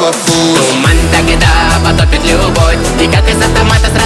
Туман так и да, потопит любовь. И как из автомата